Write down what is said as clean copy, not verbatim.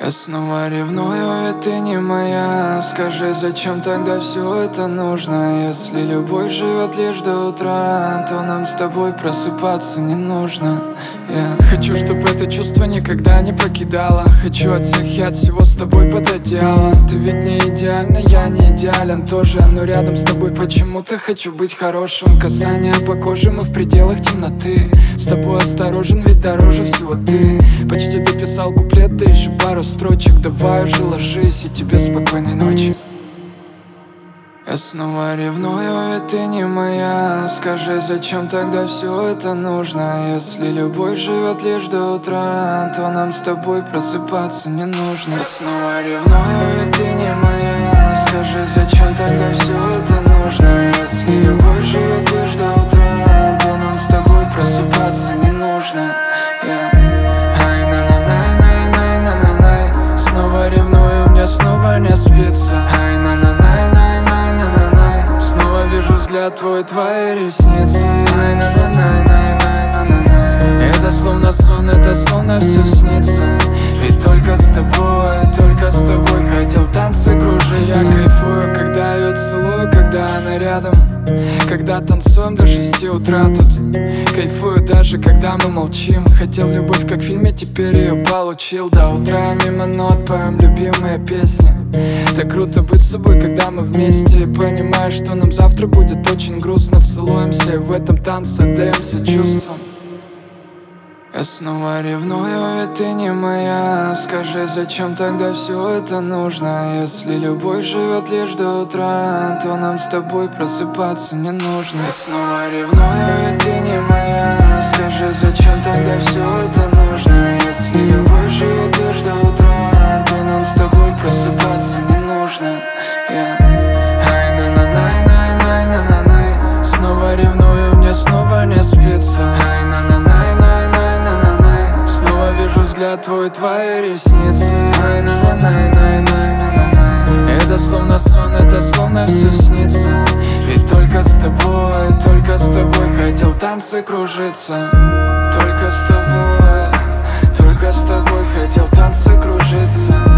Я снова ревную, ведь ты не моя. Скажи, зачем тогда все это нужно? Если любовь живет лишь до утра, то нам с тобой просыпаться не нужно. Я хочу, чтобы это чувство никогда не покидало. Хочу от всех и от всего с тобой под одеяло. Ты ведь не идеальна, я не идеален тоже, но рядом с тобой почему-то хочу быть хорошим. Касания по коже, мы в пределах темноты. С тобой осторожен, ведь дороже всего ты. Почти дописал куплет, да еще пару строчек. Давай уже ложись, и тебе спокойной ночи. Я снова ревную, ведь ты не моя. Скажи, зачем тогда все это нужно? Если любовь живет лишь до утра, то нам с тобой просыпаться не нужно. Я снова ревную, ведь ты не моя. Скажи, зачем тогда все это нужно? Если любовь живет лишь до утра, то нам с тобой просыпаться не нужно. Снова ревную, мне снова не спится. Снова вижу взгляд твой, твои ресницы. Это словно сон, это словно все снится. Ведь только с тобой хотел танцы кружиться. Я кайфую, когда ее целую, когда она рядом. Когда танцуем до 6 утра тут. Кайфую даже, когда мы молчим. Хотел любовь, как в фильме, теперь ее получил. До утра мимо нот поем любимые песни. Так круто быть с собой, когда мы вместе. Понимаешь, что нам завтра будет очень грустно. Целуемся и в этом танце отдаемся чувствам. Я снова ревную, ведь ты не моя. Скажи, зачем тогда все это нужно? Если любовь живет лишь до утра, то нам с тобой просыпаться не нужно. Я снова ревную, ведь ты не моя. Скажи, зачем тогда все это нужно? Если любовь живет лишь до утра, то нам с тобой просыпаться не нужно. Снова ревную, мне снова не спится. Снова вижу взгляд твой, твои ресницы. Это словно сон, это словно все снится. Ведь только с тобой хотел танцы кружиться. Только с тобой хотел танцы кружиться.